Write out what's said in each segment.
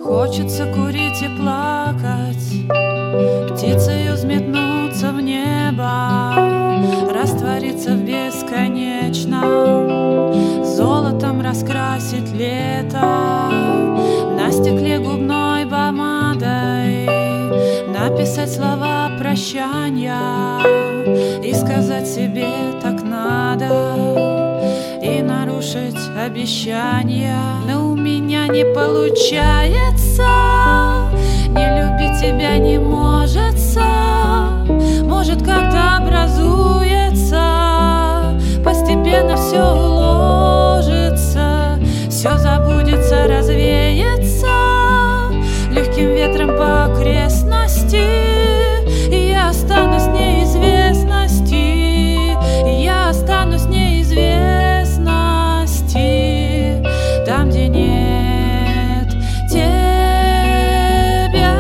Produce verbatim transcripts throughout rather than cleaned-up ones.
Хочется курить и плакать, птицею взметнуться в небо, раствориться в бесконечном, золотом раскрасить лето, на стекле губной помадой написать слова прощания и сказать себе так надо, и нарушить обещания. Но у меня не получается, не любить тебя не может. Может, как-то образуется, постепенно все уложится, все забудется, развеется легким ветром по окрестности, и я останусь в неизвестности, и я останусь в неизвестности, там, где нет тебя,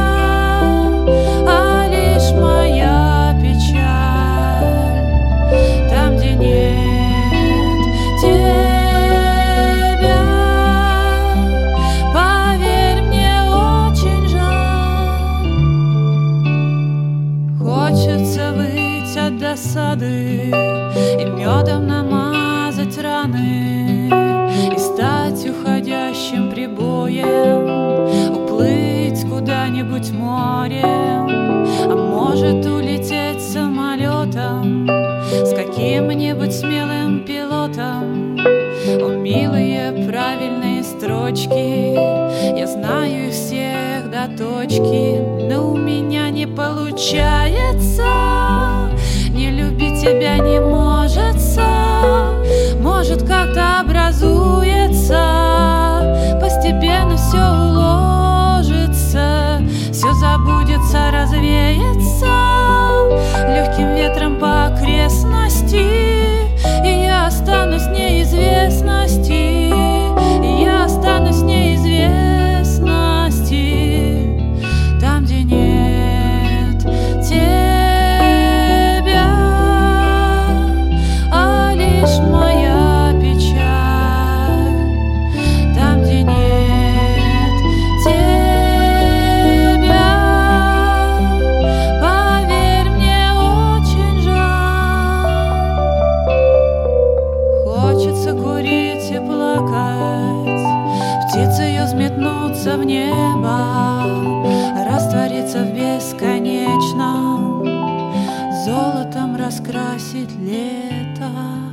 а лишь моя печаль, там, где нет тебя, поверь, мне очень жаль. Хочется выйти от досады и медом намазать раны, и стать уходящим прибоем, уплыть куда-нибудь морем, а может улететь самолетом с каким-нибудь смелым пилотом. О, милые правильные строчки, я знаю их всех до точки, но у меня не получается, не любить тебя не может. Может, как-то образуется, постепенно все уложится, все забудется, развеется легким ветром по окрестности, и я останусь в неизвестности, и я останусь в неизвестности, там, где нет тебя, а лишь моя печаль, там, где нет тебя, поверь, мне очень жаль. Хочется курить и плакать, птицею взметнуться в небо, раствориться в бесконечном, золотом раскрасить лето.